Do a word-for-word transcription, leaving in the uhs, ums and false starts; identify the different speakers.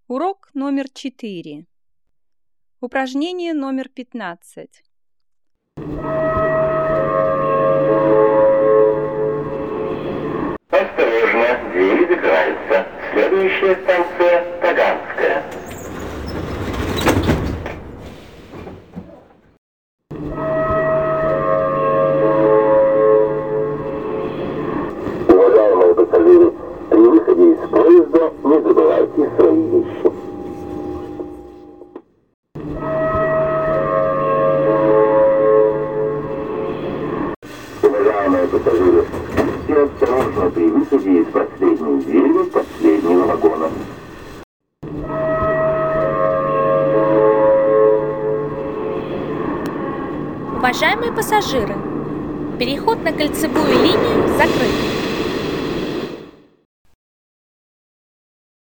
Speaker 1: Урок номер четыре. Упражнение номер пятнадцать.
Speaker 2: Осторожно, двери закрываются. Следующая станция Таганская. Уважаемые пассажиры, при выходе из поезда не забывайте свои вещи. Уважаемые пассажиры, будьте осторожны при выходе из последней двери последнего вагона.
Speaker 3: Уважаемые пассажиры, переход на кольцевую линию закрыт.